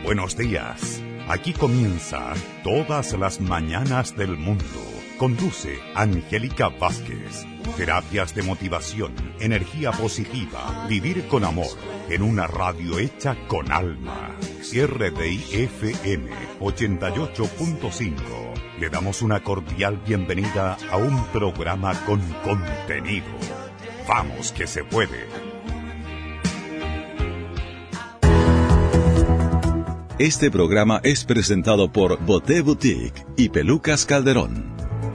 Buenos días. Aquí comienza Todas las Mañanas del Mundo. Conduce Angélica Vázquez. Terapias de motivación, energía positiva, vivir con amor, en una radio hecha con alma. RDI FM 88.5. Le damos una cordial bienvenida a un programa con contenido. ¡Vamos que se puede! Este programa es presentado por Boté Boutique y Pelucas Calderón.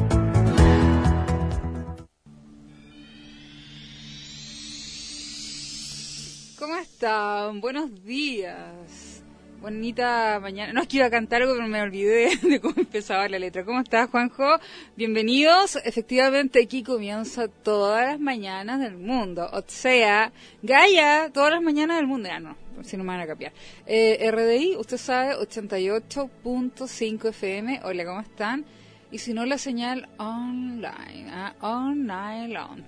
¿Cómo están? Buenos días. Bonita mañana. No es que iba a cantar algo, pero me olvidé de cómo empezaba la letra. ¿Cómo estás, Juanjo? Bienvenidos. Efectivamente, aquí comienza Todas las Mañanas del Mundo. O sea, Gaia, Todas las Mañanas del Mundo. Ya no, si no me van a cambiar. RDI, usted sabe, 88.5 FM. Hola, ¿cómo están? Y si no, la señal online. Online long.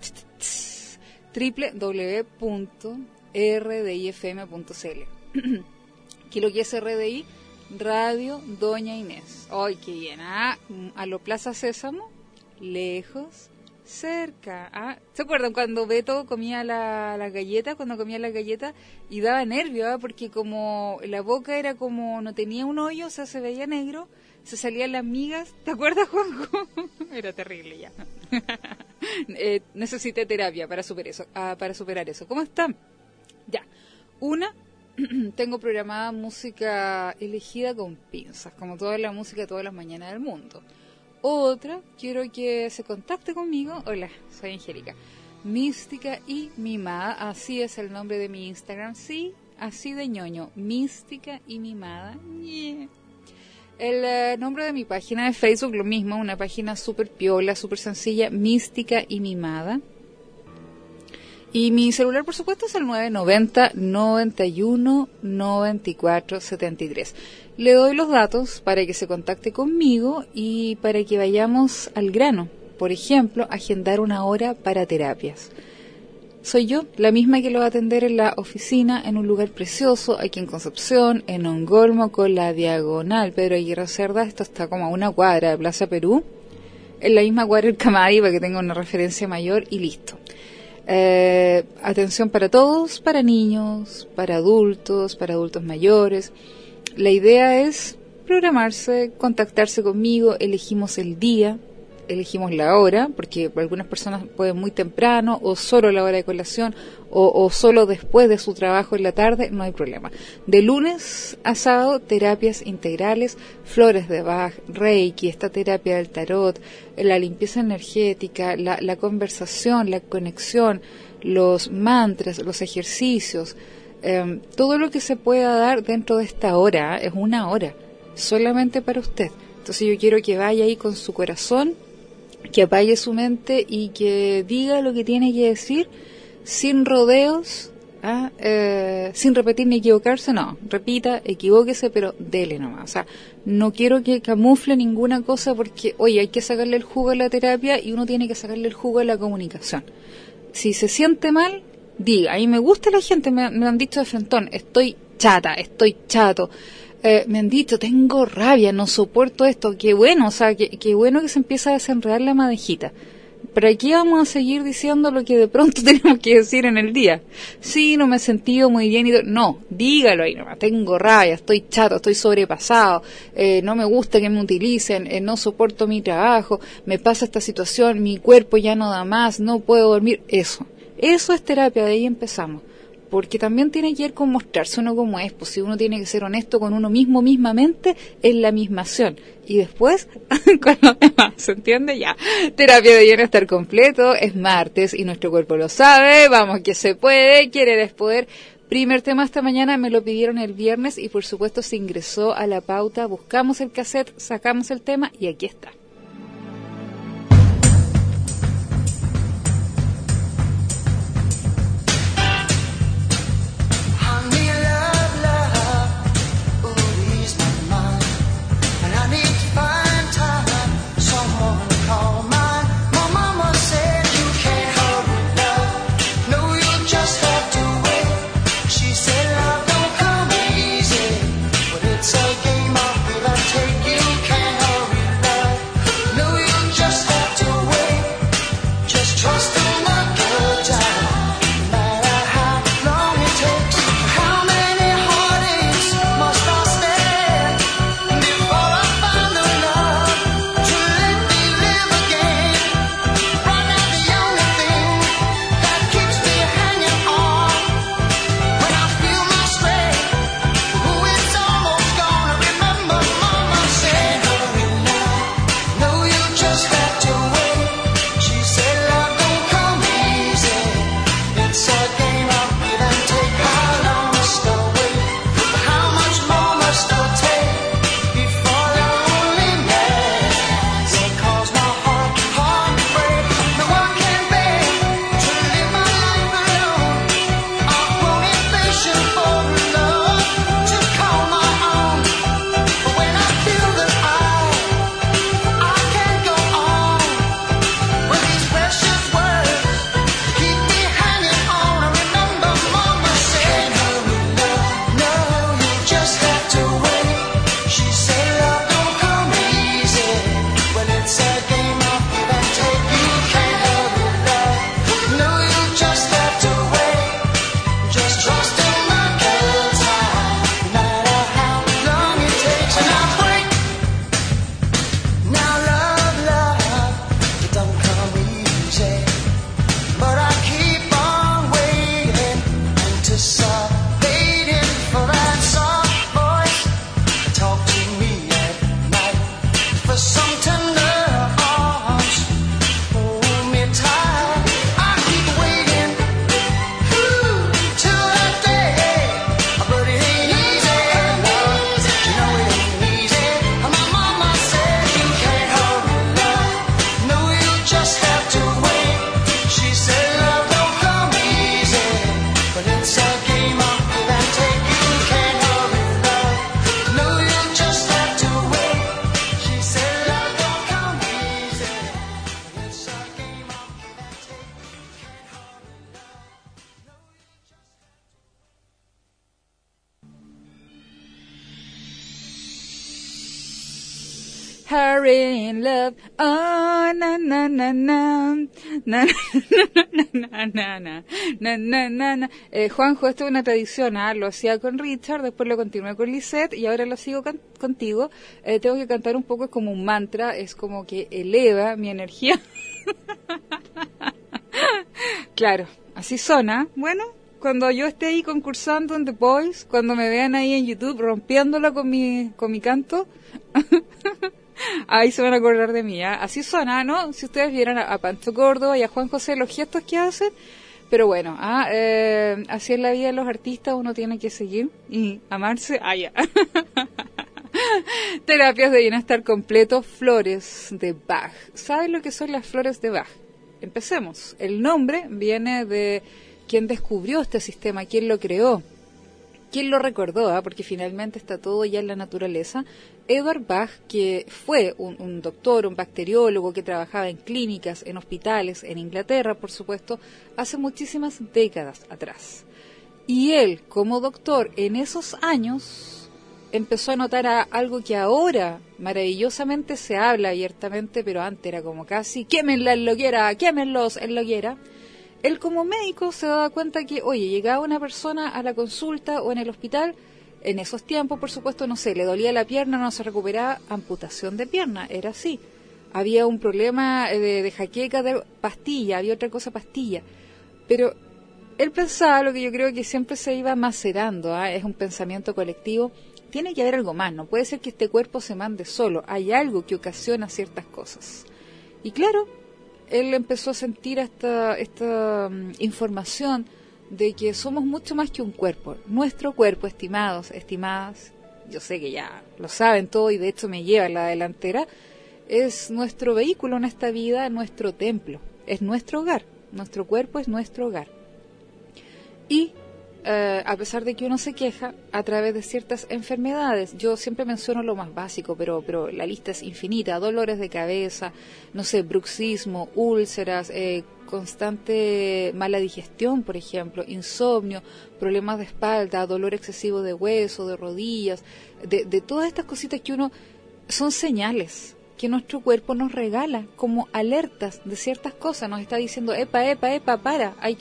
www.rdifm.cl. ¿Qué es lo que es RDI? Radio Doña Inés. ¡Ay, qué bien! A lo Plaza Sésamo, lejos, cerca. ¿Se acuerdan cuando Beto comía la galleta? Cuando comía la galleta y daba nervio, porque como la boca era como, no tenía un hoyo, o sea, se veía negro, se salían las migas. ¿Te acuerdas, Juanjo? Era terrible ya. Necesité terapia para superar eso. ¿Cómo están? Ya. Tengo programada música elegida con pinzas, como toda la música todas las mañanas del mundo. Otra, quiero que se contacte conmigo. Hola, soy Angélica. Mística y Mimada, así es el nombre de mi Instagram. Sí, así de ñoño. Mística y Mimada. Yeah. El nombre de mi página de Facebook, lo mismo, una página súper piola, súper sencilla, Mística y Mimada. Y mi celular, por supuesto, es el 990-91-94-73. Le doy los datos para que se contacte conmigo y para que vayamos al grano. Por ejemplo, agendar una hora para terapias. Soy yo, la misma que lo va a atender en la oficina, en un lugar precioso, aquí en Concepción, en Ongolmo, con la diagonal Pedro Aguirre Cerda. Esto está como a una cuadra de Plaza Perú. En la misma cuadra del Camadi, para que tenga una referencia mayor y listo. Atención para todos, para niños, para adultos mayores. La idea es programarse, contactarse conmigo, elegimos el día, elegimos la hora, porque algunas personas pueden muy temprano, o solo a la hora de colación, o solo después de su trabajo en la tarde, no hay problema. De lunes a sábado, terapias integrales, flores de Bach, Reiki, esta terapia del tarot, la limpieza energética, la conversación, la conexión, los mantras, los ejercicios, todo lo que se pueda dar dentro de esta hora, es una hora, solamente para usted. Entonces yo quiero que vaya ahí con su corazón, que apague su mente y que diga lo que tiene que decir, sin rodeos, sin repetir ni equivocarse. No, repita, equivóquese, pero dele nomás. O sea, no quiero que camufle ninguna cosa, porque, oye, hay que sacarle el jugo a la terapia y uno tiene que sacarle el jugo a la comunicación. Si se siente mal, diga. A mí me gusta la gente, me han dicho de frentón, estoy chata, estoy chato. Me han dicho, tengo rabia, no soporto esto. Qué bueno, o sea, qué bueno que se empieza a desenredar la madejita. Pero aquí vamos a seguir diciendo lo que de pronto tenemos que decir en el día. Sí, no me he sentido muy bien. No, dígalo ahí nomás. Tengo rabia, estoy chato, estoy sobrepasado, no me gusta que me utilicen, no soporto mi trabajo, me pasa esta situación, mi cuerpo ya no da más, no puedo dormir. Eso es terapia, de ahí empezamos. Porque también tiene que ver con mostrarse uno como es, pues si uno tiene que ser honesto con uno mismo, mismamente, en la misma acción. Y después, con los demás, ¿se entiende? Ya. Terapia de bienestar completo, es martes y nuestro cuerpo lo sabe, vamos que se puede, querer es poder. Primer tema esta mañana, me lo pidieron el viernes y por supuesto se ingresó a la pauta, buscamos el cassette, sacamos el tema y aquí está. Just have to wait. She said love don't come easy, but it hurry in love, oh, na na na na, na na na na. Juanjo, esto es una tradición, lo hacía con Richard, después lo continué con Lisette y ahora lo sigo contigo. Tengo que cantar un poco, es como un mantra, es como que eleva mi energía. Claro, así suena. Bueno, cuando yo esté ahí concursando en The Voice, cuando me vean ahí en YouTube rompiéndola con mi canto, ahí se van a acordar de mí, ¿eh? Así suena, ¿no? Si ustedes vieran a Pancho Córdoba y a Juan José los gestos que hacen, pero bueno, así es la vida de los artistas, uno tiene que seguir y amarse. Ya. Terapias de bienestar completo, flores de Bach. ¿Saben lo que son las flores de Bach? Empecemos. El nombre viene de quién descubrió este sistema, quién lo creó, quién lo recordó, porque finalmente está todo ya en la naturaleza. Edward Bach, que fue un doctor, un bacteriólogo que trabajaba en clínicas, en hospitales, en Inglaterra, por supuesto, hace muchísimas décadas atrás. Y él, como doctor, en esos años, empezó a notar algo que ahora maravillosamente se habla abiertamente, pero antes era como casi, quémenla en lo quiera, quémenlos en lo quiera. Él como médico se daba cuenta que, oye, llegaba una persona a la consulta o en el hospital, en esos tiempos, por supuesto, no sé, le dolía la pierna, no se recuperaba, amputación de pierna, era así. Había un problema de jaqueca, de pastilla, había otra cosa, pastilla. Pero él pensaba, lo que yo creo que siempre se iba macerando, es un pensamiento colectivo, tiene que haber algo más, no puede ser que este cuerpo se mande solo, hay algo que ocasiona ciertas cosas. Y claro, él empezó a sentir esta información de que somos mucho más que un cuerpo. Nuestro cuerpo, estimados, estimadas, yo sé que ya lo saben todo y de hecho me lleva a la delantera, es nuestro vehículo en esta vida, nuestro templo, es nuestro hogar, nuestro cuerpo es nuestro hogar. Y a pesar de que uno se queja a través de ciertas enfermedades, yo siempre menciono lo más básico, pero la lista es infinita, dolores de cabeza, no sé, bruxismo, úlceras, constante mala digestión, por ejemplo, insomnio, problemas de espalda, dolor excesivo de hueso, de rodillas, de todas estas cositas que uno, son señales que nuestro cuerpo nos regala como alertas de ciertas cosas, nos está diciendo, epa, para, hay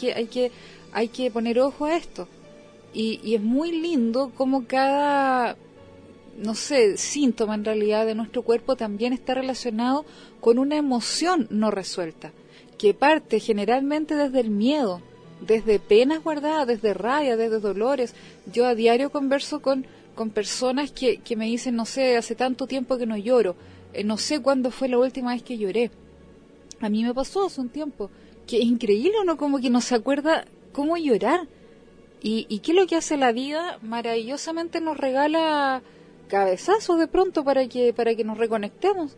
que poner ojo a esto. Y es muy lindo como cada, no sé, síntoma en realidad de nuestro cuerpo también está relacionado con una emoción no resuelta, que parte generalmente desde el miedo, desde penas guardadas, desde rabia, desde dolores. Yo a diario converso con personas que me dicen, no sé, hace tanto tiempo que no lloro, no sé cuándo fue la última vez que lloré. A mí me pasó hace un tiempo, que es increíble, uno como que no se acuerda cómo llorar. ¿Y qué es lo que hace la vida? Maravillosamente nos regala cabezazos de pronto para que nos reconectemos.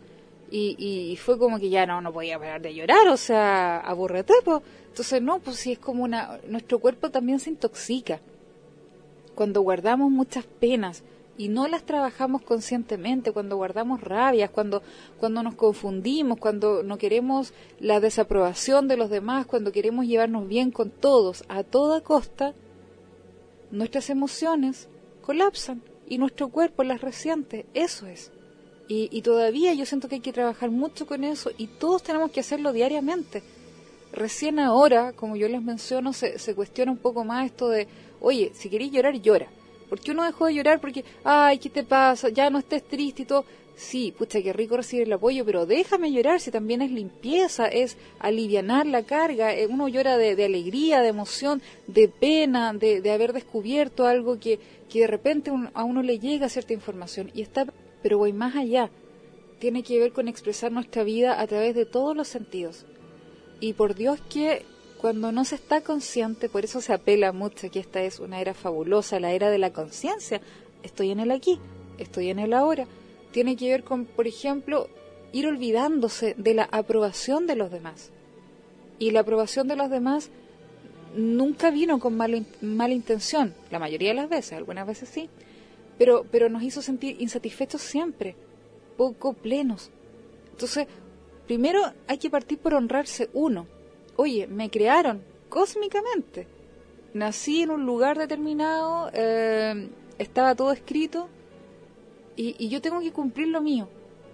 Y fue como que ya no podía parar de llorar, o sea, aburrete, pues. Entonces, no, pues sí, es como nuestro cuerpo también se intoxica. Cuando guardamos muchas penas y no las trabajamos conscientemente, cuando guardamos rabias, cuando nos confundimos, cuando no queremos la desaprobación de los demás, cuando queremos llevarnos bien con todos a toda costa, nuestras emociones colapsan y nuestro cuerpo las resiente. Eso es. Y todavía yo siento que hay que trabajar mucho con eso y todos tenemos que hacerlo diariamente. Recién ahora, como yo les menciono, se cuestiona un poco más esto de, oye, si querés llorar, llora. ¿Por qué uno dejó de llorar? Porque, ay, ¿qué te pasa? Ya no estés triste y todo. Sí, pucha, qué rico recibir el apoyo, pero déjame llorar si también es limpieza, es alivianar la carga. Uno llora de alegría, de emoción, de pena, de haber descubierto algo que de repente a uno le llega cierta información. Pero voy más allá. Tiene que ver con expresar nuestra vida a través de todos los sentidos. Y por Dios que cuando no se está consciente, por eso se apela mucho que esta es una era fabulosa, la era de la conciencia. Estoy en el aquí, estoy en el ahora. Tiene que ver con, por ejemplo, ir olvidándose de la aprobación de los demás. Y la aprobación de los demás nunca vino con mala intención, la mayoría de las veces, algunas veces sí, pero nos hizo sentir insatisfechos siempre, poco plenos. Entonces, primero hay que partir por honrarse uno. Oye, me crearon cósmicamente, nací en un lugar determinado, estaba todo escrito, y yo tengo que cumplir lo mío.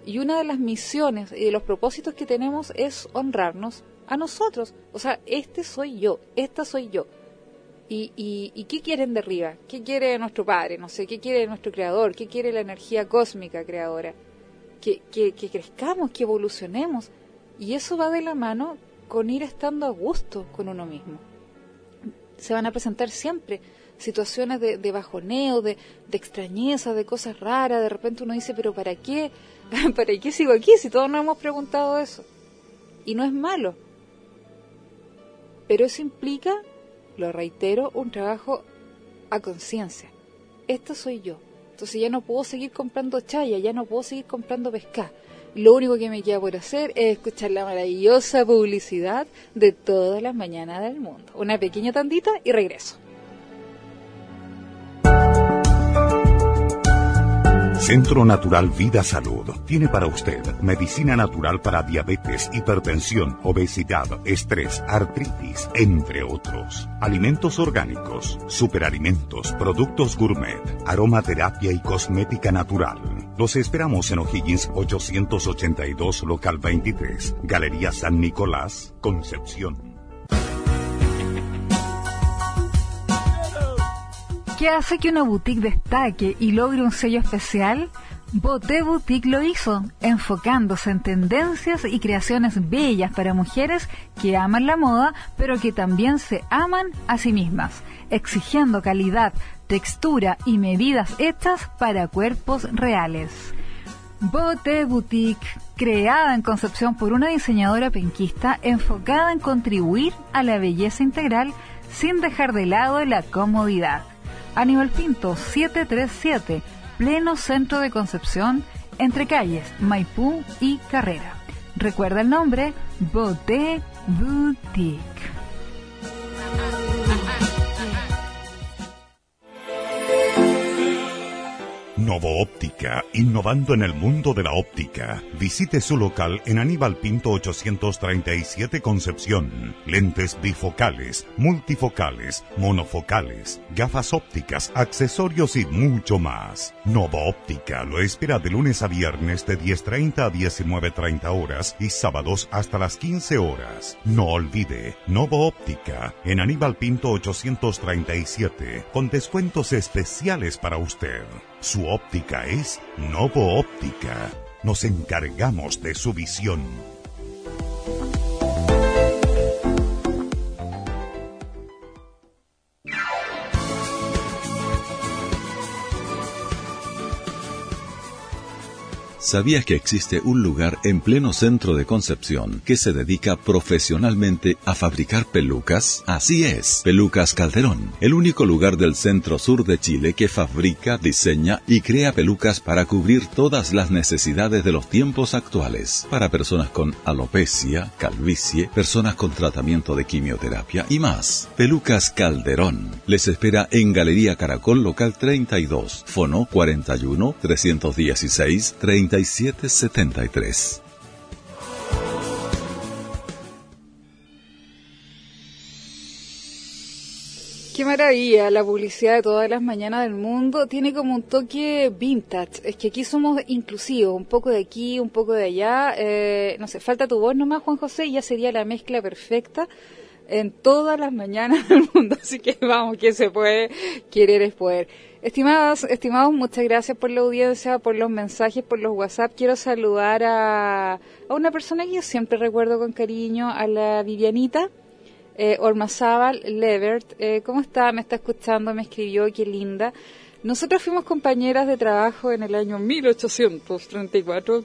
Y una de las misiones y de los propósitos que tenemos es honrarnos a nosotros. O sea, este soy yo, esta soy yo. ¿Y qué quieren de arriba? ¿Qué quiere nuestro Padre? No sé, ¿qué quiere nuestro Creador? ¿Qué quiere la energía cósmica creadora? Que crezcamos, que evolucionemos. Y eso va de la mano con ir estando a gusto con uno mismo. Se van a presentar siempre situaciones de bajoneo, de extrañeza, de cosas raras. De repente uno dice, ¿pero para qué? ¿Para qué sigo aquí si todos nos hemos preguntado eso? Y no es malo. Pero eso implica, lo reitero, un trabajo a conciencia. Esta soy yo. Entonces ya no puedo seguir comprando chaya, ya no puedo seguir comprando pescado. Lo único que me queda por hacer es escuchar la maravillosa publicidad de todas las mañanas del mundo. Una pequeña tandita y regreso. Centro Natural Vida Salud tiene para usted medicina natural para diabetes, hipertensión, obesidad, estrés, artritis, entre otros. Alimentos orgánicos, superalimentos, productos gourmet, aromaterapia y cosmética natural. Los esperamos en O'Higgins 882, local 23, Galería San Nicolás, Concepción. ¿Qué hace que una boutique destaque y logre un sello especial? Boté Boutique lo hizo, enfocándose en tendencias y creaciones bellas para mujeres que aman la moda, pero que también se aman a sí mismas, exigiendo calidad, textura y medidas hechas para cuerpos reales. Boté Boutique, creada en Concepción por una diseñadora penquista enfocada en contribuir a la belleza integral sin dejar de lado la comodidad. Aníbal Pinto 737, pleno centro de Concepción, entre calles Maipú y Carrera. Recuerda el nombre, Boté Boutique. Novo Óptica, innovando en el mundo de la óptica. Visite su local en Aníbal Pinto 837 Concepción. Lentes bifocales, multifocales, monofocales, gafas ópticas, accesorios y mucho más. Novo Óptica lo espera de lunes a viernes de 10:30 a 19:30 horas y sábados hasta las 15 horas. No olvide, Novo Óptica en Aníbal Pinto 837 con descuentos especiales para usted. Su óptica es Novo Óptica. Nos encargamos de su visión. ¿Sabías que existe un lugar en pleno centro de Concepción que se dedica profesionalmente a fabricar pelucas? Así es, Pelucas Calderón, el único lugar del centro sur de Chile que fabrica, diseña y crea pelucas para cubrir todas las necesidades de los tiempos actuales, para personas con alopecia, calvicie, personas con tratamiento de quimioterapia y más. Pelucas Calderón les espera en Galería Caracol, local 32, fono 41 316 3773. Qué maravilla, la publicidad de todas las mañanas del mundo tiene como un toque vintage. Es que aquí somos inclusivos, un poco de aquí, un poco de allá. No sé, falta tu voz nomás, Juan José, y ya sería la mezcla perfecta en todas las mañanas del mundo. Así que vamos, que se puede, querer es poder. Estimados, muchas gracias por la audiencia, por los mensajes, por los WhatsApp. Quiero saludar a una persona que yo siempre recuerdo con cariño, a la Vivianita Ormazábal Levert. ¿Cómo está? Me está escuchando, me escribió, qué linda. Nosotros fuimos compañeras de trabajo en el año 1834.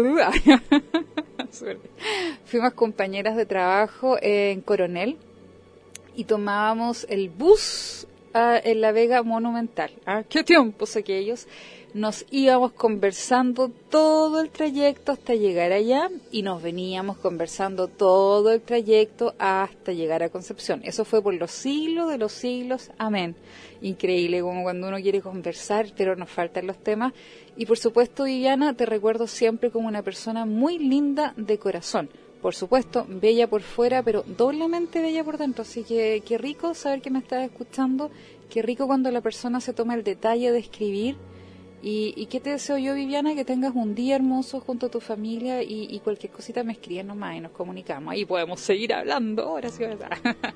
Fuimos compañeras de trabajo en Coronel y tomábamos el bus en la Vega Monumental. ¿Qué tiempos aquellos? Nos íbamos conversando todo el trayecto hasta llegar allá y nos veníamos conversando todo el trayecto hasta llegar a Concepción. Eso fue por los siglos de los siglos. Amén. Increíble como cuando uno quiere conversar, pero nos faltan los temas. Y por supuesto, Viviana, te recuerdo siempre como una persona muy linda de corazón. Por supuesto, bella por fuera, pero doblemente bella por dentro. Así que qué rico saber que me estás escuchando. Qué rico cuando la persona se toma el detalle de escribir ¿Y qué te deseo yo, Viviana? Que tengas un día hermoso junto a tu familia y cualquier cosita me escriben nomás y nos comunicamos. Ahí podemos seguir hablando horas y horas.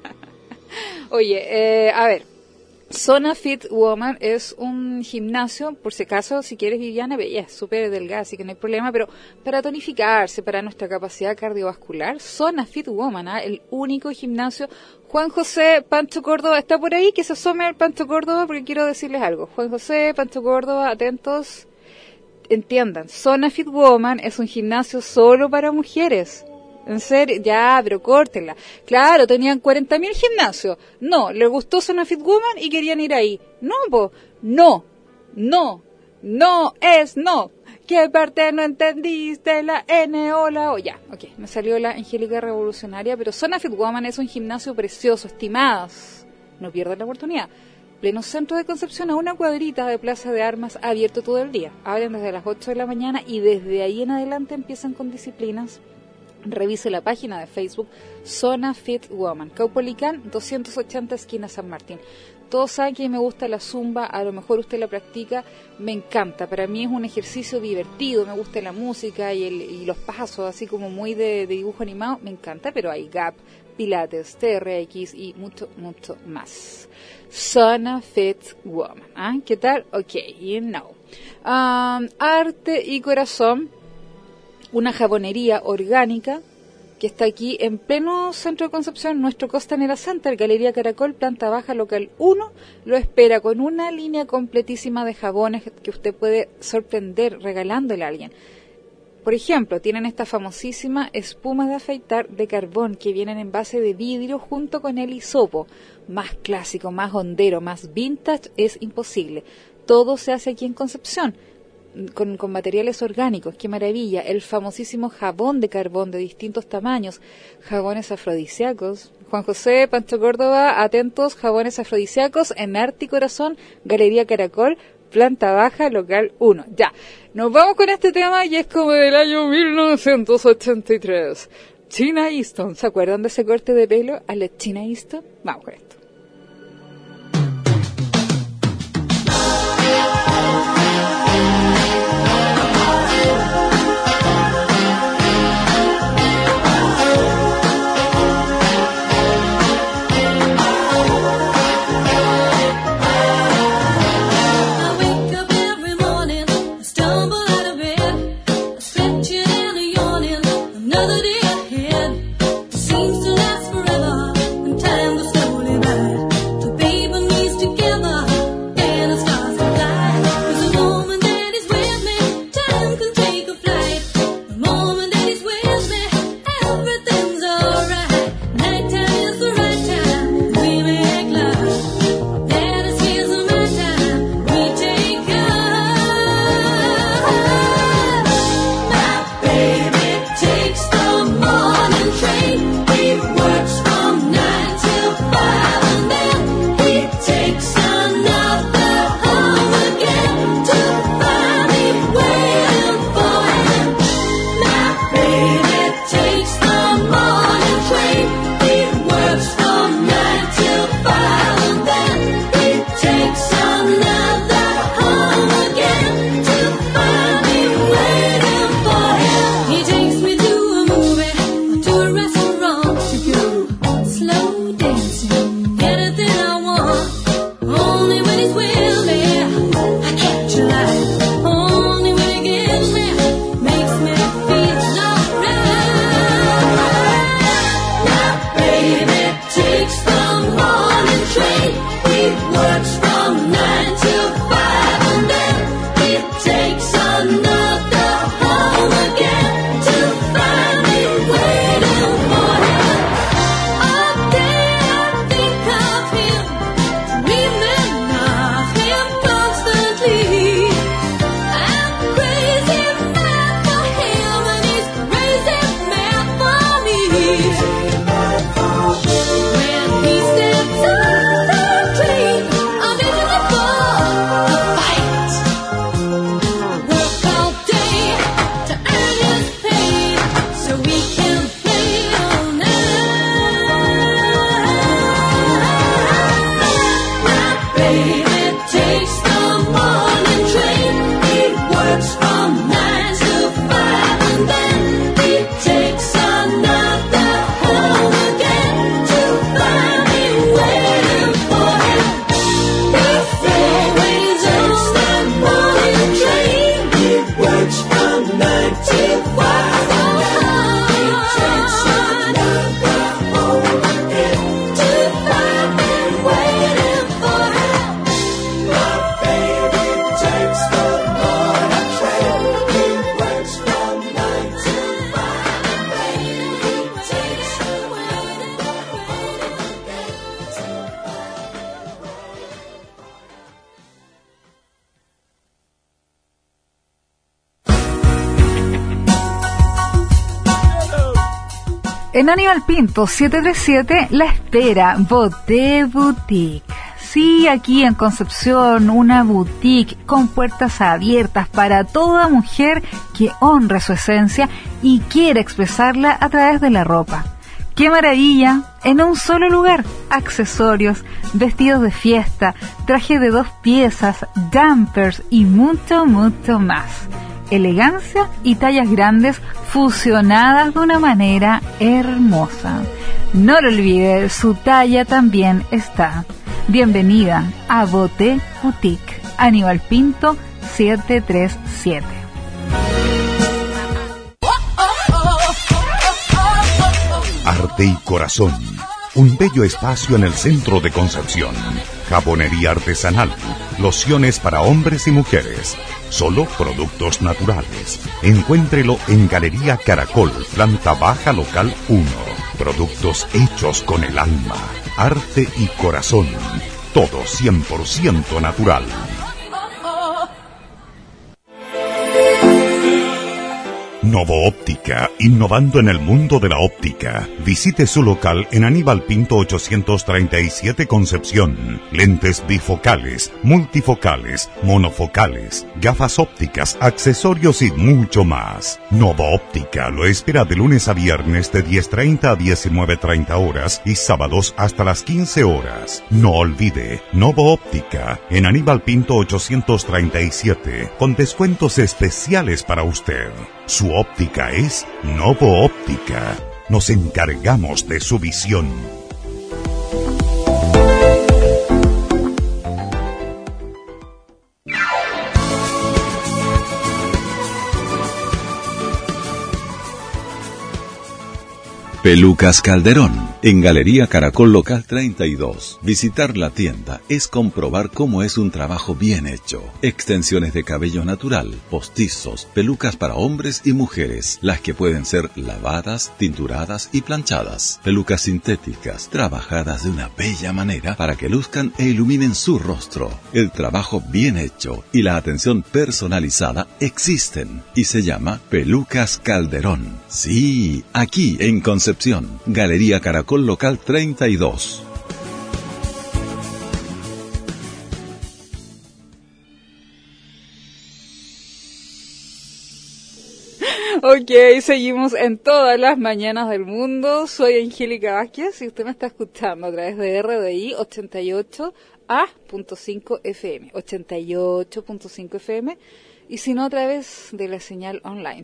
Oye, a ver. Zona Fit Woman es un gimnasio, por si acaso, si quieres, Viviana, ella es súper delgada, así que no hay problema, pero para tonificarse, para nuestra capacidad cardiovascular, Zona Fit Woman, el único gimnasio. Juan José Pancho Córdoba, ¿está por ahí? Que se asome el Pancho Córdoba, porque quiero decirles algo. Juan José, Pancho Córdoba, atentos, entiendan, Zona Fit Woman es un gimnasio solo para mujeres. En serio, ya, pero córtenla. Claro, tenían 40.000 gimnasios. No, les gustó Zona Fit Woman y querían ir ahí. No, po, no es no. ¿Qué parte no entendiste? La N o la O. Ya, ok, me salió la Angélica Revolucionaria, pero Zona Fit Woman es un gimnasio precioso, estimadas. No pierdan la oportunidad. Pleno centro de Concepción, a una cuadrita de Plaza de Armas, abierto todo el día. Abren desde las 8 de la mañana y desde ahí en adelante empiezan con disciplinas. Revise la página de Facebook Zona Fit Woman, Caupolicán 280 esquina San Martín. Todos saben que me gusta la zumba, a lo mejor usted la practica, me encanta, para mí es un ejercicio divertido, me gusta la música y los pasos, así como muy de dibujo animado, me encanta, pero hay gap, pilates, TRX y mucho más. Zona Fit Woman, ¿qué tal? Ok, you know. Arte y Corazón, una jabonería orgánica que está aquí en pleno centro de Concepción, nuestro Costanera Center, Galería Caracol, planta baja, local 1, lo espera con una línea completísima de jabones que usted puede sorprender regalándole a alguien. Por ejemplo, tienen esta famosísima espuma de afeitar de carbón que vienen en base de vidrio junto con el hisopo. Más clásico, más hondero, más vintage es imposible. Todo se hace aquí en Concepción. Con materiales orgánicos, qué maravilla, el famosísimo jabón de carbón de distintos tamaños, jabones afrodisíacos. Juan José, Pancho Córdoba, atentos, jabones afrodisíacos en Arte y Corazón, Galería Caracol, planta baja, local 1. Ya, nos vamos con este tema y es como del año 1983. China Easton, ¿se acuerdan de ese corte de pelo a la China Easton? Vamos con esto. Baby, takes the morning train. En Aníbal Pinto 737 la espera Boté Boutique. Sí, aquí en Concepción, una boutique con puertas abiertas para toda mujer que honre su esencia y quiere expresarla a través de la ropa. ¡Qué maravilla! En un solo lugar, accesorios, vestidos de fiesta, trajes de 2 piezas, jumpers y mucho, mucho más. Elegancia y tallas grandes fusionadas de una manera hermosa. No lo olvide, su talla también está. Bienvenida a Boté Boutique, Aníbal Pinto 737. Arte y Corazón, un bello espacio en el centro de Concepción. Jabonería artesanal, lociones para hombres y mujeres, solo productos naturales. Encuéntrelo en Galería Caracol, planta baja, local 1. Productos hechos con el alma, arte y corazón, todo 100% natural. Novo Óptica, innovando en el mundo de la óptica. Visite su local en Aníbal Pinto 837 Concepción. Lentes bifocales, multifocales, monofocales, gafas ópticas, accesorios y mucho más. Novo Óptica lo espera de lunes a viernes de 10:30 a 19:30 horas y sábados hasta las 15 horas. No olvide, Novo Óptica en Aníbal Pinto 837 con descuentos especiales para usted. Su óptica es Novo Óptica. Nos encargamos de su visión. Pelucas Calderón, en Galería Caracol Local 32. Visitar la tienda es comprobar cómo es un trabajo bien hecho. Extensiones de cabello natural, postizos, pelucas para hombres y mujeres, las que pueden ser lavadas, tinturadas y planchadas. Pelucas sintéticas, trabajadas de una bella manera para que luzcan e iluminen su rostro. El trabajo bien hecho y la atención personalizada existen y se llama Pelucas Calderón. Sí, aquí en Concepción, Galería Caracol Local 32. Ok, seguimos en todas las mañanas del mundo. Soy Angélica Vázquez y usted me está escuchando a través de RDI 88.5 FM, 88.5 FM, y si no a través de la señal online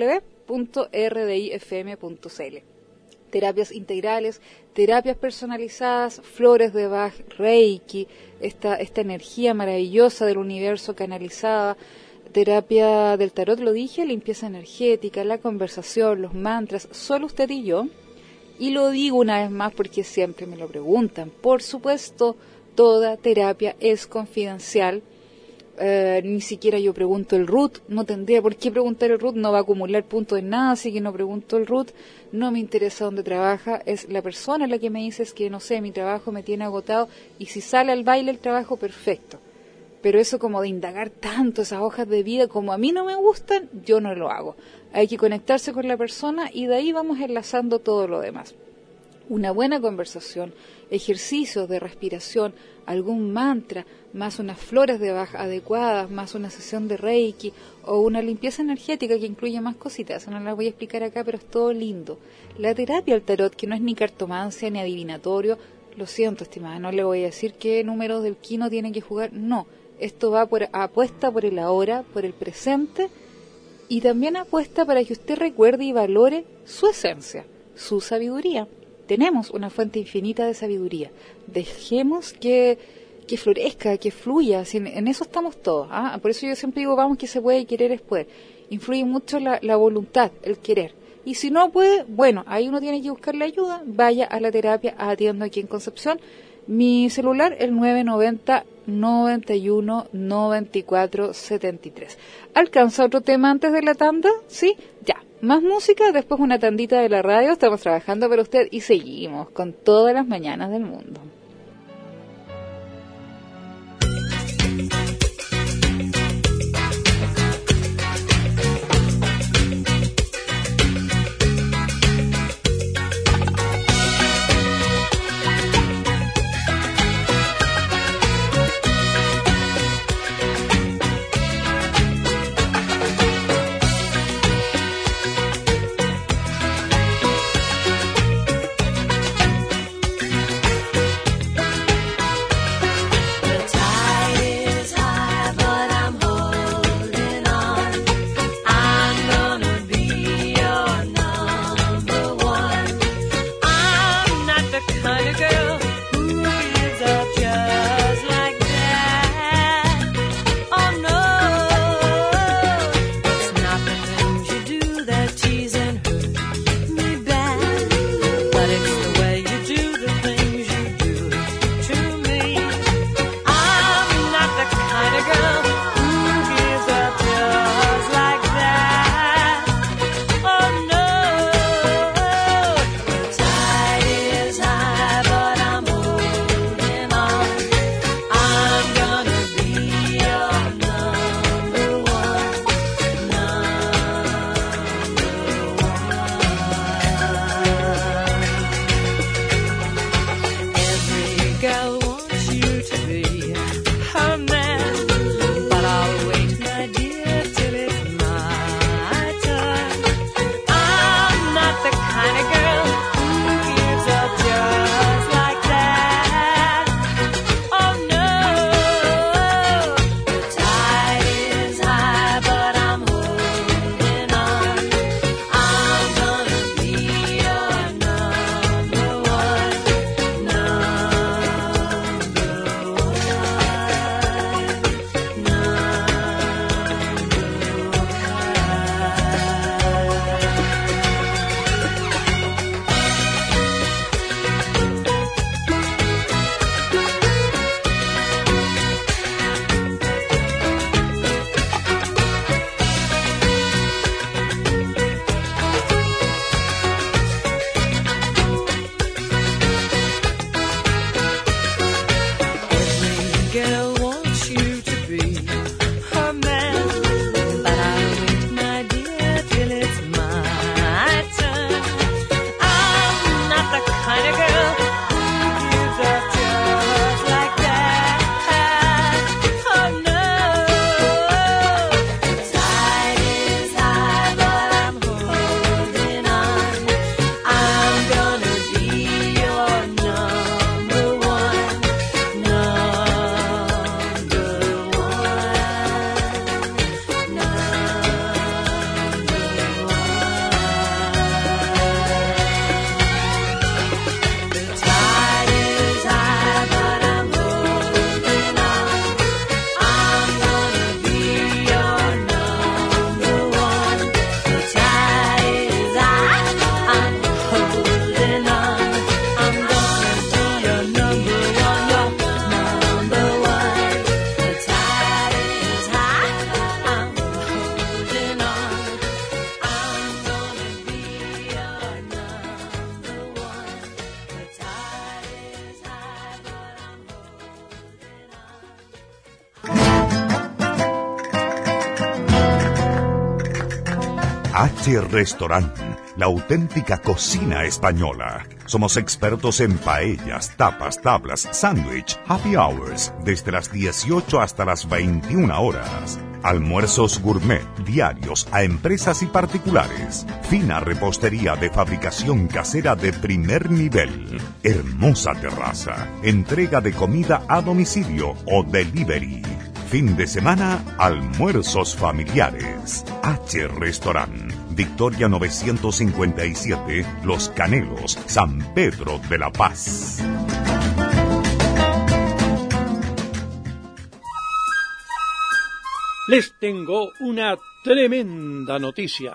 www.rdifm.cl. Terapias integrales, terapias personalizadas, flores de Bach, Reiki, esta energía maravillosa del universo canalizada, terapia del tarot, lo dije, limpieza energética, la conversación, los mantras, solo usted y yo. Y lo digo una vez más porque siempre me lo preguntan. Por supuesto, toda terapia es confidencial. Ni siquiera yo pregunto el root, no tendría por qué preguntar el root, no va a acumular puntos en nada, así que no pregunto el root, no me interesa dónde trabaja, es la persona la que me dice es que no sé, mi trabajo me tiene agotado y si sale al baile el trabajo, perfecto. Pero eso como de indagar tanto esas hojas de vida, como a mí no me gustan, yo no lo hago. Hay que conectarse con la persona y de ahí vamos enlazando todo lo demás. Una buena conversación, ejercicios de respiración, algún mantra, más unas flores de Bach adecuadas, más una sesión de Reiki o una limpieza energética que incluye más cositas. Eso no las voy a explicar acá, pero es todo lindo. La terapia al tarot, que no es ni cartomancia ni adivinatorio, lo siento, estimada, no le voy a decir qué números del kino tiene que jugar, no. Esto va por apuesta por el ahora, por el presente, y también apuesta para que usted recuerde y valore su esencia, su sabiduría. Tenemos una fuente infinita de sabiduría. Dejemos que florezca, que fluya. En eso estamos todos. Por eso yo siempre digo, vamos, que se puede y querer es poder. Influye mucho la voluntad, el querer. Y si no puede, bueno, ahí uno tiene que buscar la ayuda. Vaya a la terapia, atiendo aquí en Concepción. Mi celular, el 990-91-94-73. ¿Alcanza otro tema antes de la tanda? ¿Sí? Ya. Más música, después una tandita de la radio. Estamos trabajando para usted y seguimos con todas las mañanas del mundo. H Restaurant, la auténtica cocina española. Somos expertos en paellas, tapas, tablas, sándwich, happy hours, desde las 18 hasta las 21 horas. Almuerzos gourmet, diarios a empresas y particulares. Fina repostería de fabricación casera de primer nivel. Hermosa terraza. Entrega de comida a domicilio o delivery. Fin de semana, almuerzos familiares. H Restaurant, Victoria 957, Los Canelos, San Pedro de la Paz. Les tengo una tremenda noticia.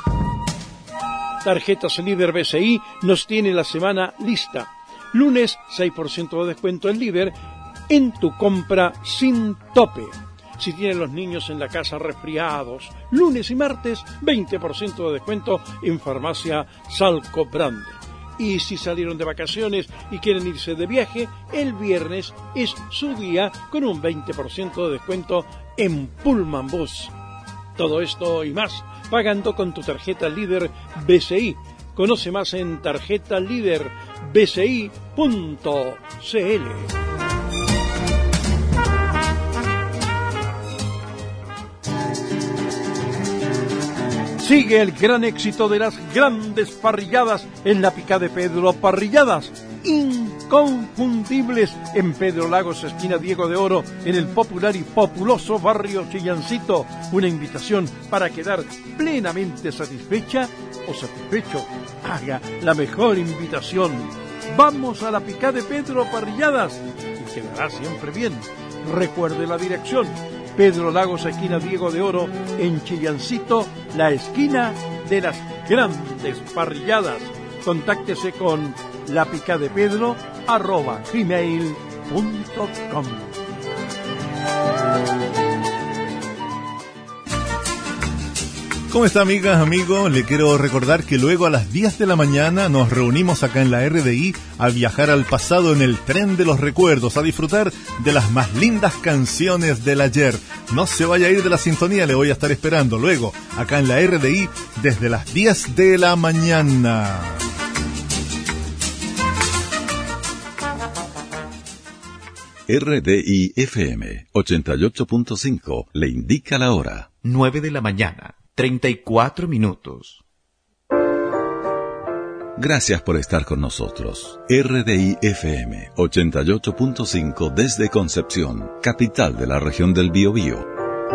Tarjetas Líder BCI nos tiene la semana lista. Lunes, 6% de descuento en Líder en tu compra sin tope. Si tienen los niños en la casa resfriados, lunes y martes, 20% de descuento en Farmacia Salco Brand. Y si salieron de vacaciones y quieren irse de viaje, el viernes es su día con un 20% de descuento en Pullman Bus. Todo esto y más pagando con tu tarjeta Líder BCI. Conoce más en tarjetalíderbci.cl. Sigue el gran éxito de las grandes parrilladas en la Pica de Pedro. Parrilladas inconfundibles en Pedro Lagos, esquina Diego de Oro, en el popular y populoso barrio Chillancito. Una invitación para quedar plenamente satisfecha o satisfecho. Haga la mejor invitación. Vamos a la Pica de Pedro Parrilladas y quedará siempre bien. Recuerde la dirección: Pedro Lagos, esquina Diego de Oro, en Chillancito, la esquina de las grandes parrilladas. Contáctese con lapicadepedro@gmail.com. ¿Cómo está, amigas, amigos? Le quiero recordar que luego a las 10 de la mañana nos reunimos acá en la RDI a viajar al pasado en el tren de los recuerdos, a disfrutar de las más lindas canciones del ayer. No se vaya a ir de la sintonía, le voy a estar esperando luego acá en la RDI desde las 10 de la mañana. RDI FM 88.5 le indica la hora. 9 de la mañana, 34 minutos. Gracias por estar con nosotros. RDI FM 88.5 desde Concepción, capital de la región del Biobío.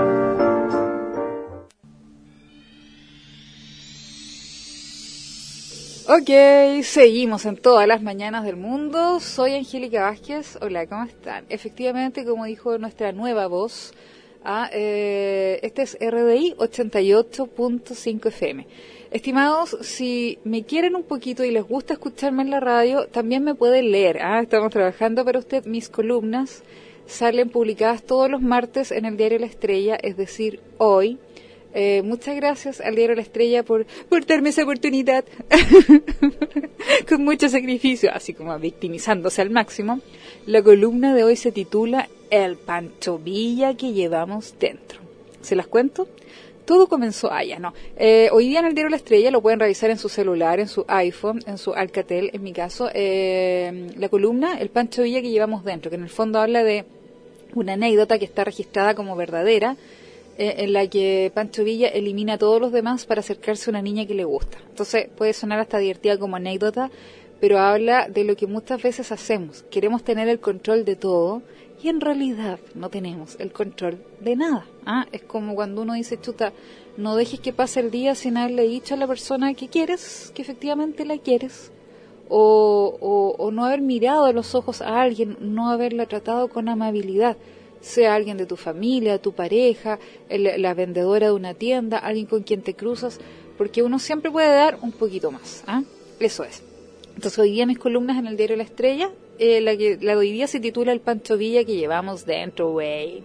Ok, seguimos en todas las mañanas del mundo. Soy Angélica Vázquez. Hola, ¿cómo están? Efectivamente, como dijo nuestra nueva voz, este es RDI 88.5 FM. Estimados, si me quieren un poquito y les gusta escucharme en la radio, también me pueden leer. Estamos trabajando para usted. Mis columnas salen publicadas todos los martes en el diario La Estrella, es decir, hoy. Muchas gracias al diario La Estrella por darme esa oportunidad con mucho sacrificio, así como victimizándose al máximo. La columna de hoy se titula El Pancho Villa que llevamos dentro. ¿Se las cuento? Todo comenzó hoy día en el diario La Estrella lo pueden revisar en su celular, en su iPhone, en su Alcatel, en mi caso, la columna El Pancho Villa que llevamos dentro, que en el fondo habla de una anécdota que está registrada como verdadera, en la que Pancho Villa elimina a todos los demás para acercarse a una niña que le gusta. Entonces puede sonar hasta divertida como anécdota, pero habla de lo que muchas veces hacemos. Queremos tener el control de todo y en realidad no tenemos el control de nada. Es como cuando uno dice, chuta, no dejes que pase el día sin haberle dicho a la persona que quieres, que efectivamente la quieres, o no haber mirado a los ojos a alguien, no haberla tratado con amabilidad, sea alguien de tu familia, tu pareja, la vendedora de una tienda, alguien con quien te cruzas, porque uno siempre puede dar un poquito más. Eso es. Entonces hoy día mis columnas en el diario La Estrella, la de hoy día se titula El Pancho Villa que llevamos dentro, güey.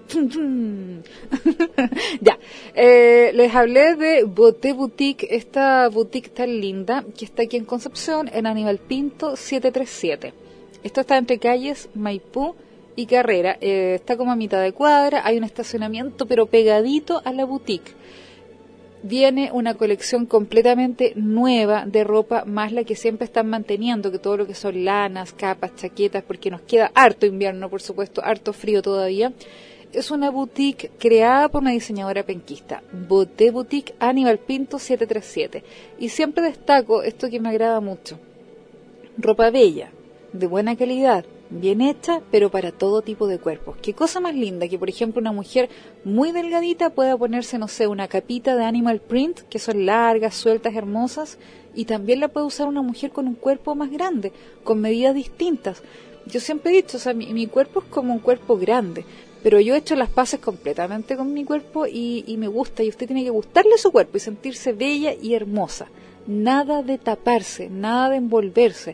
Ya, les hablé de Boté Boutique, esta boutique tan linda que está aquí en Concepción, en Aníbal Pinto 737. Esto está entre calles Maipú y Carrera, está como a mitad de cuadra, hay un estacionamiento pero pegadito a la boutique. viene una colección completamente nueva de ropa, más la que siempre están manteniendo, que todo lo que son lanas, capas, chaquetas, porque nos queda harto invierno, por supuesto, harto frío todavía. Es una boutique creada por una diseñadora penquista, Boté Boutique Aníbal Pinto 737. Y siempre destaco esto que me agrada mucho. Ropa bella, de buena calidad, bien hecha, pero para todo tipo de cuerpos. Qué cosa más linda que, por ejemplo, una mujer muy delgadita pueda ponerse, no sé, una capita de animal print, que son largas, sueltas, hermosas, y también la puede usar una mujer con un cuerpo más grande, con medidas distintas. Yo siempre he dicho, o sea, mi cuerpo es como un cuerpo grande, pero yo he hecho las paces completamente con mi cuerpo y me gusta, y usted tiene que gustarle su cuerpo y sentirse bella y hermosa. Nada de taparse, nada de envolverse.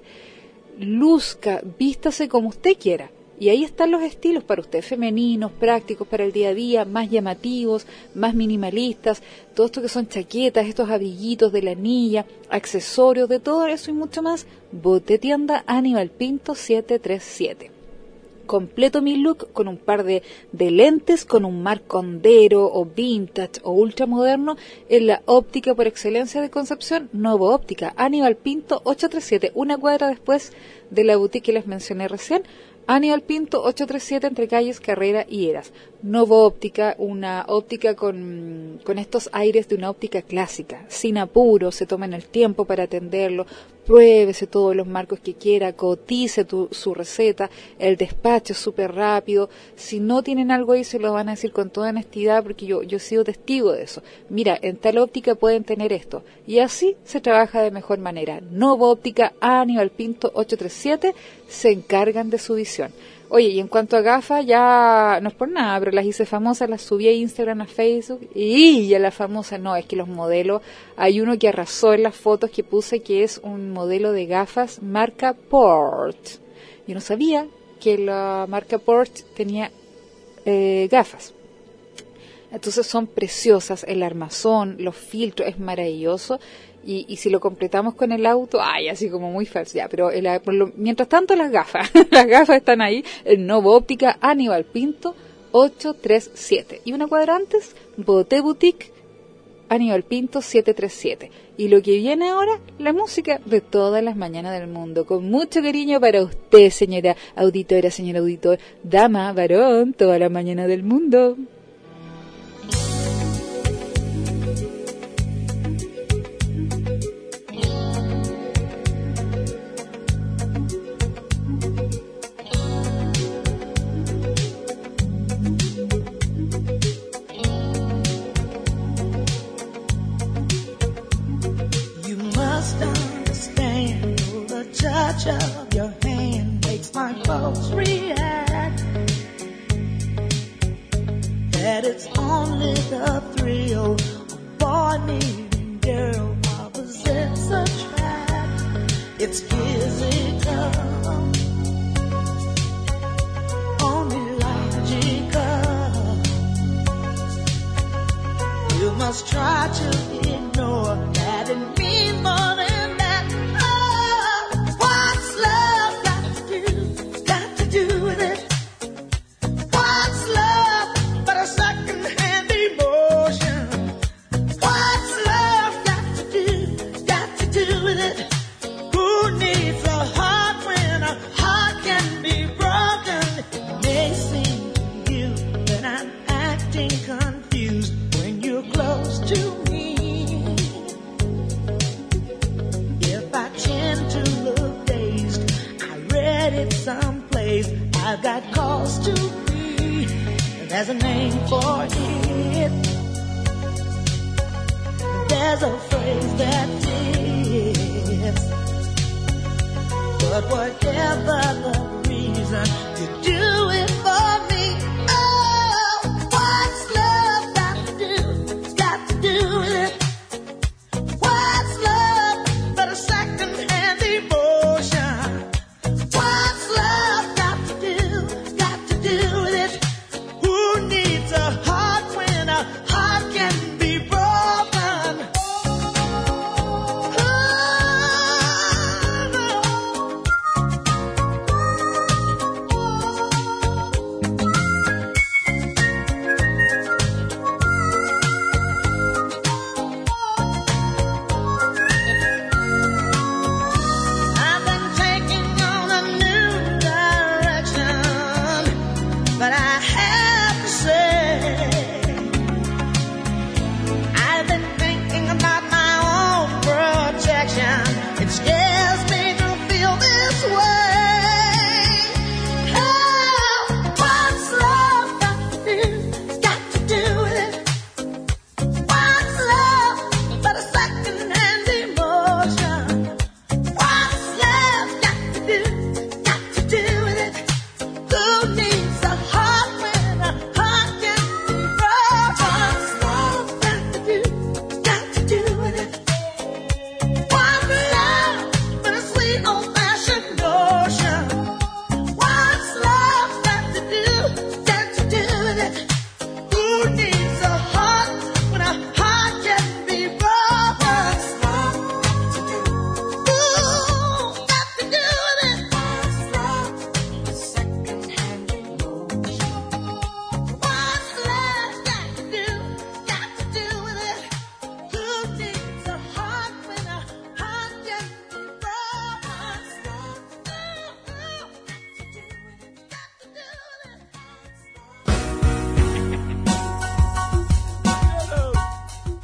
Luzca, vístase como usted quiera. Y ahí están los estilos para usted, femeninos, prácticos para el día a día, más llamativos, más minimalistas, todo esto que son chaquetas, estos abriguitos de la anilla, accesorios, de todo eso y mucho más. Boté Tienda Aníbal Pinto 737. Completo mi look con un par de lentes, con un marcondero o vintage o ultramoderno en la óptica por excelencia de Concepción, Novo Óptica, Aníbal Pinto 837, una cuadra después de la boutique que les mencioné recién. Aníbal Pinto 837 entre calles Carrera y Heras. Novo Óptica, una óptica con estos aires de una óptica clásica, sin apuro, se tomen el tiempo para atenderlo, pruébese todos los marcos que quiera, cotice su receta, el despacho es súper rápido. Si no tienen algo ahí se lo van a decir con toda honestidad, porque yo he sido testigo de eso. Mira, en tal óptica pueden tener esto, y así se trabaja de mejor manera. Novo Óptica Aníbal Pinto 837 se encargan de su visión. Oye, y en cuanto a gafas, ya no es por nada, pero las hice famosas, las subí a Instagram, a Facebook, y ya la famosa, no, es que los modelos, hay uno que arrasó en las fotos que puse, que es un modelo de gafas marca Porsche. Yo no sabía que la marca Porsche tenía gafas. Entonces son preciosas, el armazón, los filtros, es maravilloso. Y si lo completamos con el auto, ay, así como muy falso, ya, pero mientras tanto las gafas están ahí, en Novo Óptica Aníbal Pinto 837. Y una cuadra antes, Boté Boutique Aníbal Pinto 737. Y lo que viene ahora, la música de todas las mañanas del mundo, con mucho cariño para usted, señora auditora, señor auditor, dama, varón, toda la mañana del mundo. Touch of your hand makes my pulse react. That it's only the thrill of boy meeting girl, opposites attract. It's physical, only logical. You must try to ignore that it means more than I've got cause to be, there's a name for it, there's a phrase that fits, but whatever the reason, you do it for me. Oh, what's love got to do? It's got to do with it. What's love but a second-hand emotion? What's love?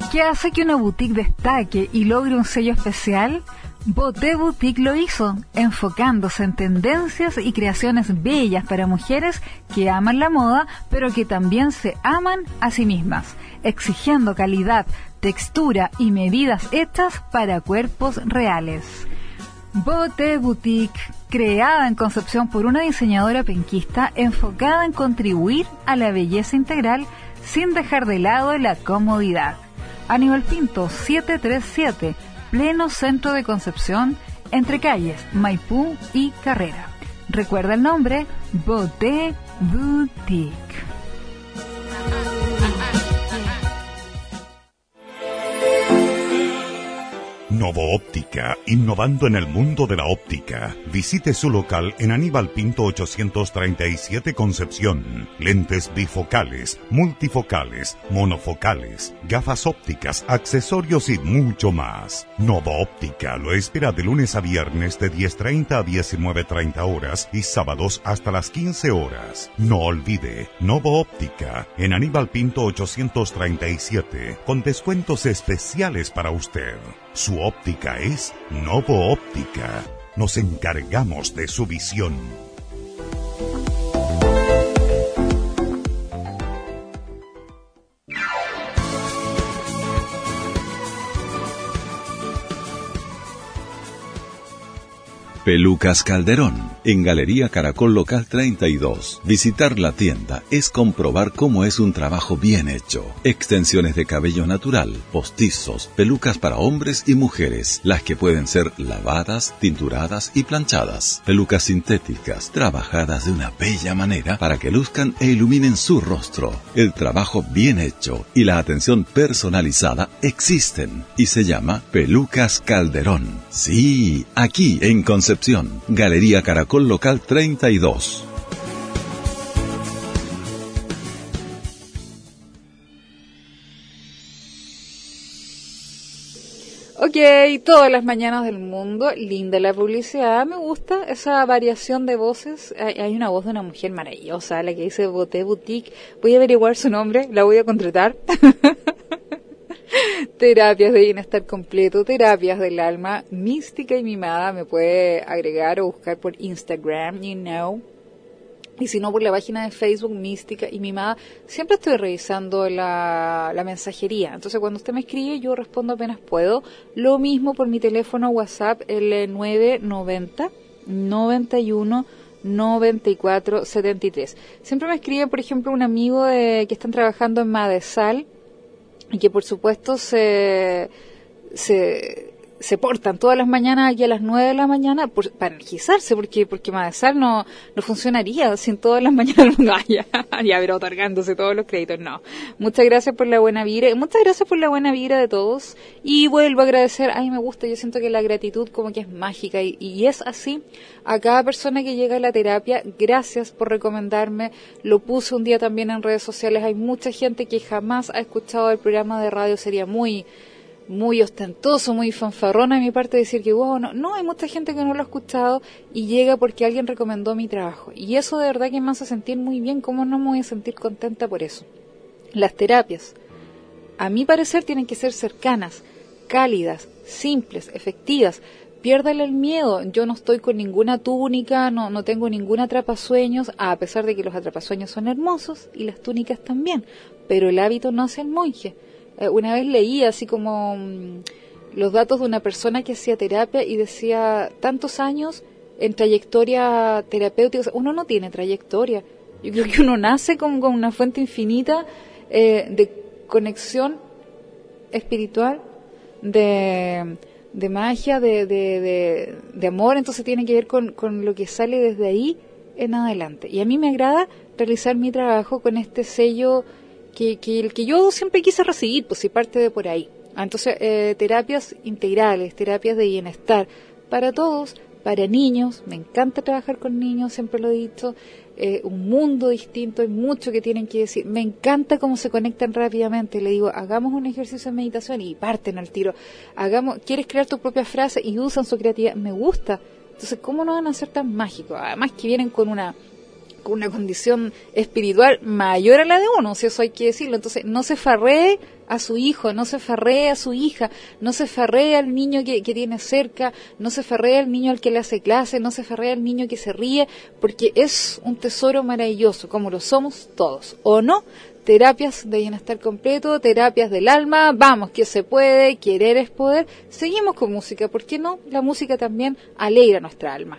¿Qué hace que una boutique destaque y logre un sello especial? Boté Boutique lo hizo, enfocándose en tendencias y creaciones bellas para mujeres que aman la moda, pero que también se aman a sí mismas, exigiendo calidad, textura y medidas hechas para cuerpos reales. Boté Boutique, creada en Concepción por una diseñadora penquista enfocada en contribuir a la belleza integral sin dejar de lado la comodidad. Aníbal Pinto 737, pleno centro de Concepción, entre calles Maipú y Carrera. Recuerda el nombre, Boté Boutique. Novo Óptica, innovando en el mundo de la óptica. Visite su local en Aníbal Pinto 837 Concepción. Lentes bifocales, multifocales, monofocales, gafas ópticas, accesorios y mucho más. Novo Óptica lo espera de lunes a viernes de 10:30 a 19:30 horas y sábados hasta las 15 horas. No olvide, Novo Óptica en Aníbal Pinto 837 con descuentos especiales para usted. Su óptica es Novo Óptica. Nos encargamos de su visión. Pelucas Calderón, en Galería Caracol Local 32. Visitar la tienda es comprobar cómo es un trabajo bien hecho. Extensiones de cabello natural, postizos, pelucas para hombres y mujeres, las que pueden ser lavadas, tinturadas y planchadas. Pelucas sintéticas, trabajadas de una bella manera para que luzcan e iluminen su rostro. El trabajo bien hecho y la atención personalizada existen y se llama Pelucas Calderón. Sí, aquí en Concepción, Galería Caracol Local 32. Ok, todas las mañanas del mundo, linda la publicidad, me gusta esa variación de voces. Hay una voz de una mujer maravillosa, la que dice Boté Boutique. Voy a averiguar su nombre, la voy a contratar. Terapias de bienestar completo, terapias del alma, mística y mimada. Me puede agregar o buscar por Instagram, you know. Y si no, por la página de Facebook, Mística y Mimada. Siempre estoy revisando la mensajería. Entonces, cuando usted me escribe, yo respondo apenas puedo. Lo mismo por mi teléfono WhatsApp, el 990 91 94 73. Siempre me escribe, por ejemplo, un amigo que están trabajando en Madesal y que, por supuesto, se portan todas las mañanas aquí a las 9 de la mañana para energizarse, porque Madesal no funcionaría sin todas las mañanas del mundo. Ya, pero otorgándose todos los créditos, no. Muchas gracias por la buena vibra, de todos, y vuelvo a agradecer, me gusta, yo siento que la gratitud como que es mágica, y es así, a cada persona que llega a la terapia, gracias por recomendarme, lo puse un día también en redes sociales, hay mucha gente que jamás ha escuchado el programa de radio, sería muy ostentoso, muy fanfarrona de mi parte decir que no, hay mucha gente que no lo ha escuchado y llega porque alguien recomendó mi trabajo. Y eso de verdad que me hace sentir muy bien. ¿Cómo no me voy a sentir contenta por eso? Las terapias, a mi parecer, tienen que ser cercanas, cálidas, simples, efectivas. Piérdale el miedo. Yo no estoy con ninguna túnica, no tengo ningún atrapasueños, a pesar de que los atrapasueños son hermosos y las túnicas también. Pero el hábito no hace el monje. Una vez leí así como los datos de una persona que hacía terapia y decía tantos años en trayectoria terapéutica. O sea, uno no tiene trayectoria. Yo creo que uno nace con una fuente infinita de conexión espiritual, de magia, de amor. Entonces tiene que ver con lo que sale desde ahí en adelante. Y a mí me agrada realizar mi trabajo con este sello que yo siempre quise recibir, pues si parte de por ahí. Entonces, terapias integrales, terapias de bienestar para todos, para niños. Me encanta trabajar con niños, siempre lo he dicho. Un mundo distinto, hay mucho que tienen que decir. Me encanta cómo se conectan rápidamente. Le digo, hagamos un ejercicio de meditación y parten al tiro. ¿Quieres crear tu propia frase? Y usan su creatividad. Me gusta. Entonces, ¿cómo no van a ser tan mágicos? Además que vienen con una con una condición espiritual mayor a la de uno, si eso hay que decirlo. Entonces, no se farree a su hijo, no se farree a su hija, no se farree al niño que tiene cerca, no se farree al niño al que le hace clase, no se farree al niño que se ríe, porque es un tesoro maravilloso, como lo somos todos, ¿o no? Terapias de bienestar completo, terapias del alma, vamos, que se puede, querer es poder. Seguimos con música, ¿por qué no? La música también alegra nuestra alma.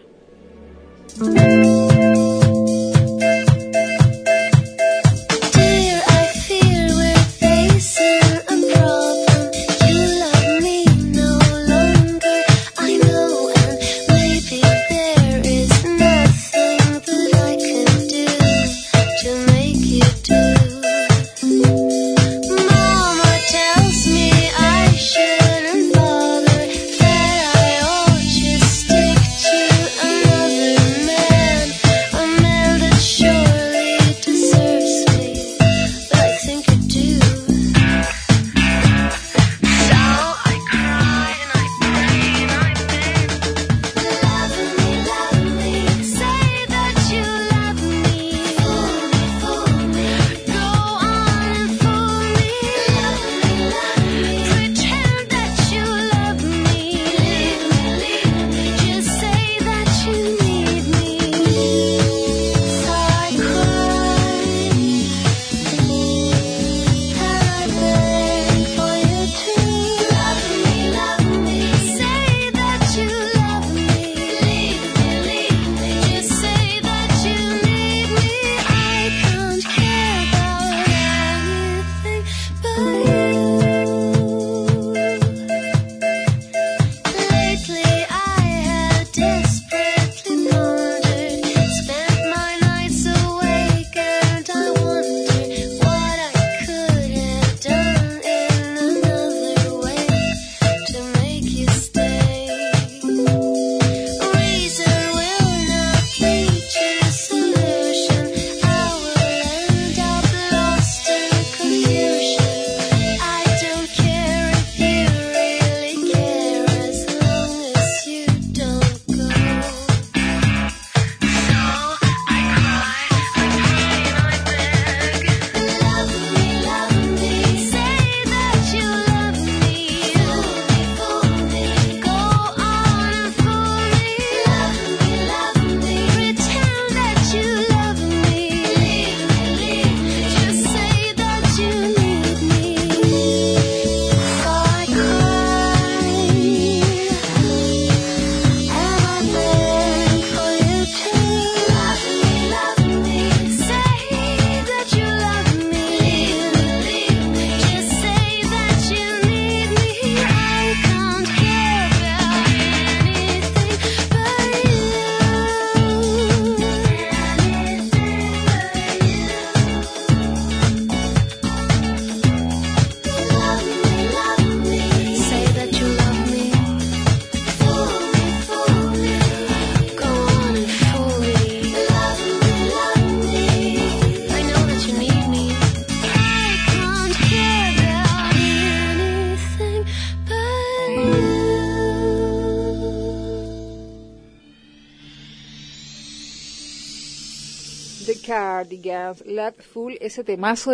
Cardigans, Love Full, ese temazo de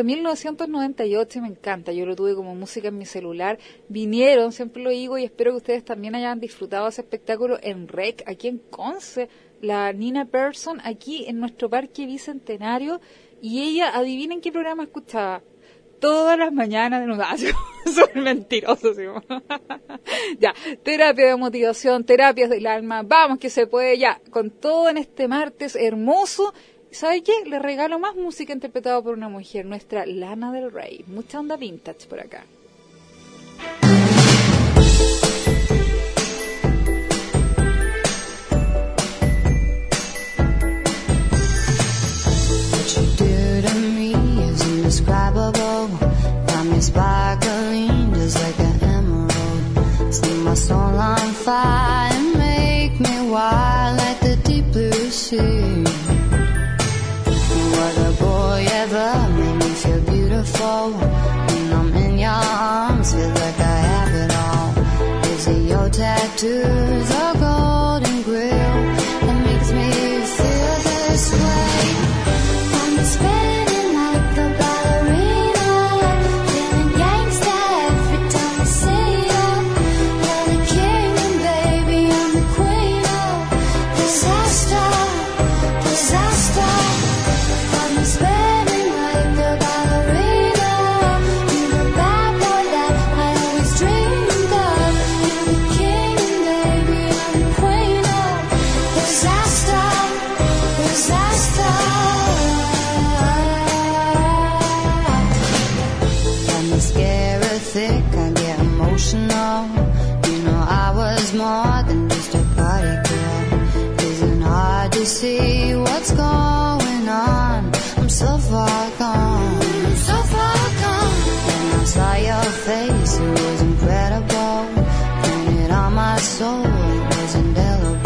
1998, me encanta, yo lo tuve como música en mi celular, vinieron, siempre lo digo y espero que ustedes también hayan disfrutado ese espectáculo en REC, aquí en Conce, la Nina Persson, aquí en nuestro parque bicentenario, y ella, adivinen qué programa escuchaba, todas las mañanas de nuevo, son mentirosos, ¿sí? Ya, terapia de motivación, terapias del alma, vamos que se puede, ya, con todo en este martes hermoso. ¿Sabe qué? Le regalo más música interpretada por una mujer, nuestra Lana del Rey. Mucha onda vintage por acá. What you do to me is indescribable. Got me sparkling just like an emerald. Set my soul on fire and make me wild like the deep blue sea. What a boy ever made me feel beautiful. When I'm in your arms, feel like I have it all. Is it your tattoos or golden grill that makes me feel this way? far gone, so far gone. When I saw your face, it was incredible. Painted on my soul, it was indelible.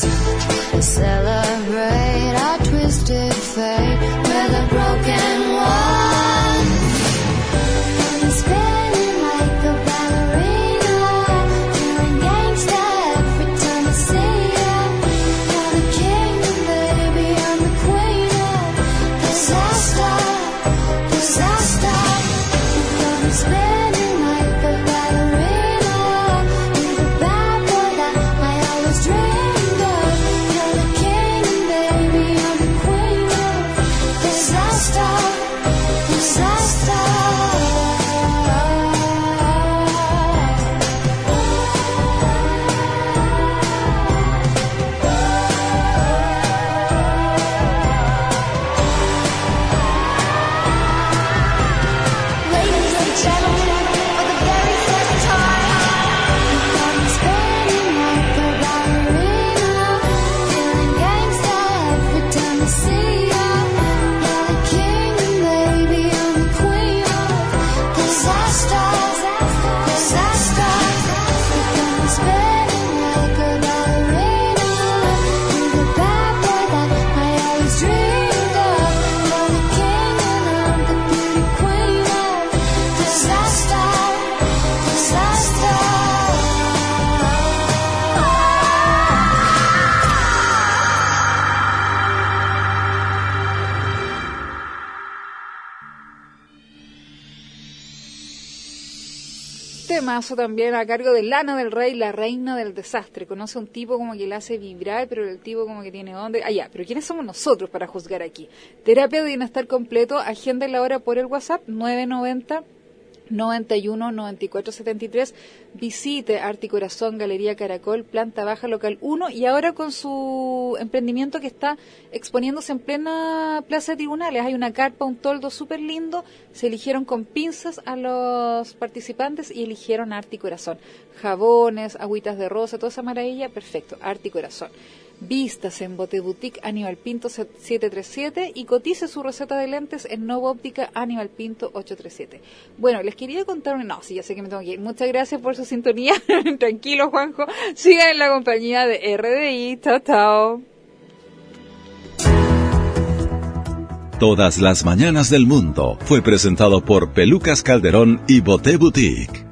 Celebrate our twisted fate. We're the broken ones. I'm spinning like a ballerina, feeling gangsta every time I see you. You're the king and baby, I'm the queen of disaster, disaster. I'm spinning like a ballerina, you're the bad boy that I always dreamed of. You're the king and baby, I'm the queen of disaster, disaster. Ladies and gentlemen, for the very first time, I'm spinning like a ballerina, feeling gangsta every time I see you. You're the king and baby, I'm the queen of disaster, disaster. I'm spinning like a ballerina, you're the bad boy that I always dreamed of. You're the king and I'm the beauty queen of disaster, disaster. Temazo también a cargo de Lana del Rey, la reina del desastre. Conoce a un tipo como que le hace vibrar, pero el tipo como que tiene onda. Ah, ya, pero ¿quiénes somos nosotros para juzgar aquí? Terapia de Bienestar Completo, agenda la hora por el WhatsApp 990 91 94 73. Visite Arte y Corazón, Galería Caracol, planta baja, local 1, y ahora con su emprendimiento que está exponiéndose en plena plaza de tribunales. Hay una carpa, un toldo súper lindo. Se eligieron con pinzas a los participantes y eligieron Arte y Corazón. Jabones, agüitas de rosa, toda esa maravilla, perfecto, Arte y Corazón. Vistas en Bote Boutique Aníbal Pinto 737 y cotice su receta de lentes en Nova Óptica Aníbal Pinto 837. Bueno, les quería contar no, sí, ya sé que me tengo que ir. Muchas gracias por su sintonía. Tranquilo, Juanjo. Sigan en la compañía de RDI. Chao, chao. Todas las mañanas del mundo fue presentado por Pelucas Calderón y Boté Boutique.